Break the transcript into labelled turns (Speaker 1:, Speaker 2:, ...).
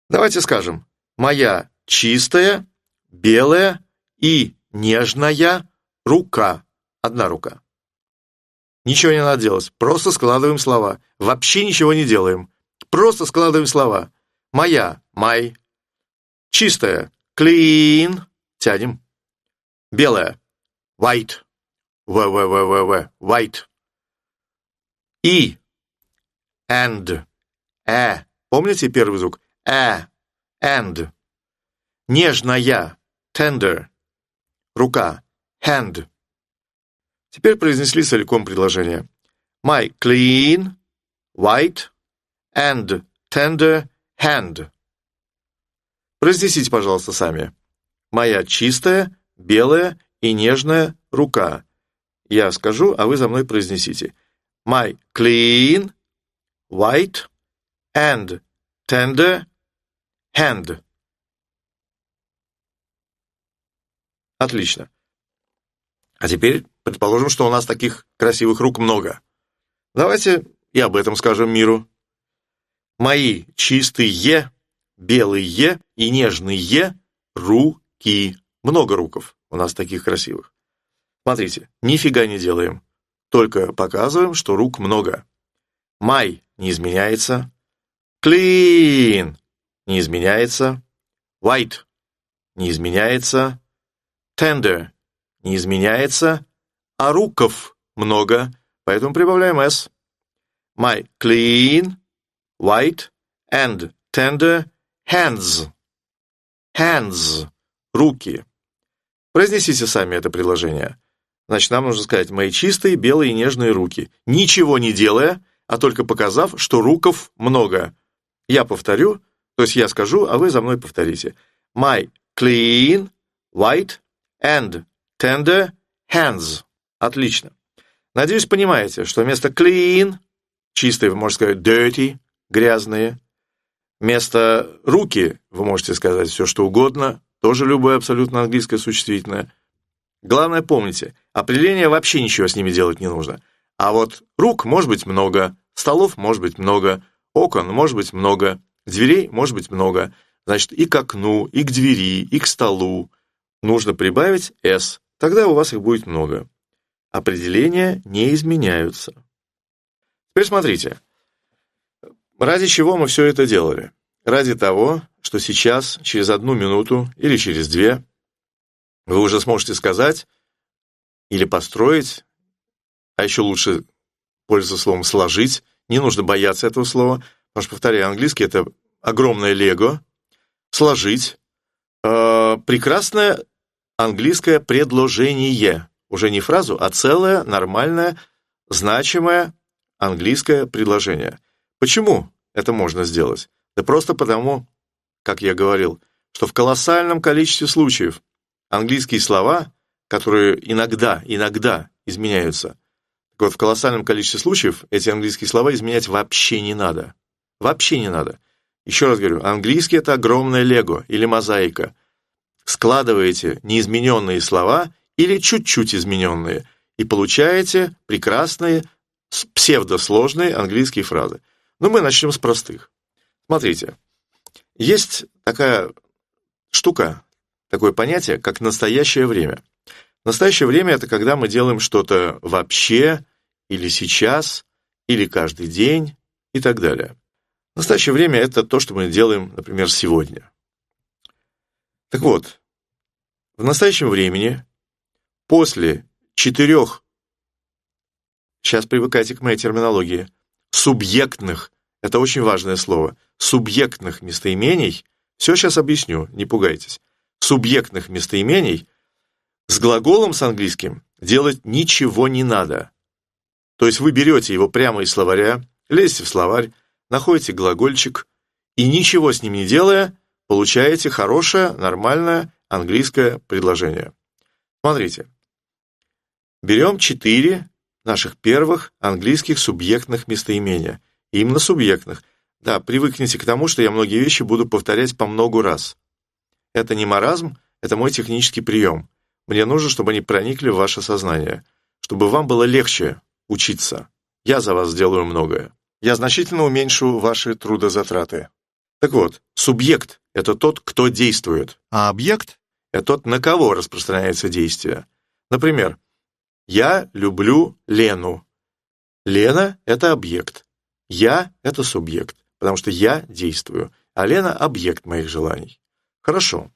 Speaker 1: Давайте скажем: моя чистая, белая и нежная рука. Одна рука. Ничего не надо делать, просто складываем слова. Вообще ничего не делаем. Просто складываем слова. Моя, my. Чистая, clean. Тянем. Белая, white. White. И, and. Помните первый звук? And. Нежная, tender. Рука, hand. Теперь произнесли целиком предложение. My clean, white and tender hand. Произнесите, пожалуйста, сами. Моя чистая, белая и нежная рука. Я скажу, а вы за мной произнесите. My clean, white and tender hand. Отлично. А теперь предположим, что у нас таких красивых рук много. Давайте и об этом скажем миру. Мои чистые, белые и нежные руки. Много руков у нас таких красивых. Смотрите, нифига не делаем. Только показываем, что рук много. My не изменяется. Clean не изменяется. White не изменяется. Tender не изменяется, а руков много, поэтому прибавляем s. My clean, white and tender hands. Hands. Руки. Произнесите сами это предложение. Значит, нам нужно сказать мои чистые, белые и нежные руки. Ничего не делая, а только показав, что руков много. Я повторю, то есть я скажу, а вы за мной повторите. My clean, white and tender hands. Отлично. Надеюсь, понимаете, что вместо clean, чистые, вы можете сказать dirty, грязные. Вместо руки вы можете сказать все, что угодно, тоже любое абсолютно английское существительное. Главное, помните, определение вообще ничего с ними делать не нужно. А вот рук может быть много, столов может быть много, окон может быть много, дверей может быть много. Значит, и к окну, и к двери, и к столу нужно прибавить s. Тогда у вас их будет много. Определения не изменяются. Теперь смотрите. Ради чего мы все это делали? Ради того, что сейчас, через 1 минуту или через 2, вы уже сможете сказать или построить, а еще лучше пользоваться словом «сложить». Не нужно бояться этого слова, потому что, повторяю, английский — это огромное лего. Сложить. Прекрасное английское предложение. Уже не фразу, а целое, нормальное, значимое английское предложение. Почему это можно сделать? Да просто потому, как я говорил, что в колоссальном количестве случаев английские слова, которые иногда изменяются, так вот, в колоссальном количестве случаев эти английские слова изменять вообще не надо. Вообще не надо. Еще раз говорю, английский — это огромное лего или мозаика. Складываете неизмененные слова или чуть-чуть измененные и получаете прекрасные, псевдосложные английские фразы. Но мы начнем с простых. Смотрите, есть такая штука, такое понятие, как настоящее время. Настоящее время — это когда мы делаем что-то вообще, или сейчас, или каждый день, и так далее. Настоящее время — это то, что мы делаем, например, сегодня. Так вот, в настоящем времени, после 4, сейчас привыкайте к моей терминологии, субъектных, это очень важное слово, субъектных местоимений, все сейчас объясню, не пугайтесь, субъектных местоимений с глаголом с английским делать ничего не надо. То есть вы берете его прямо из словаря, лезете в словарь, находите глагольчик и ничего с ним не делая, получаете хорошее, нормальное английское предложение. Смотрите. Берем 4 наших первых английских субъектных местоимения. Именно субъектных. Да, привыкните к тому, что я многие вещи буду повторять по много раз. Это не маразм, это мой технический прием. Мне нужно, чтобы они проникли в ваше сознание, чтобы вам было легче учиться. Я за вас сделаю многое. Я значительно уменьшу ваши трудозатраты. Так вот, субъект — это тот, кто действует.
Speaker 2: А объект?
Speaker 1: Это тот, на кого распространяется действие. Например, я люблю Лену. Лена — это объект. Я — это субъект, потому что я действую, а Лена — объект моих желаний. Хорошо.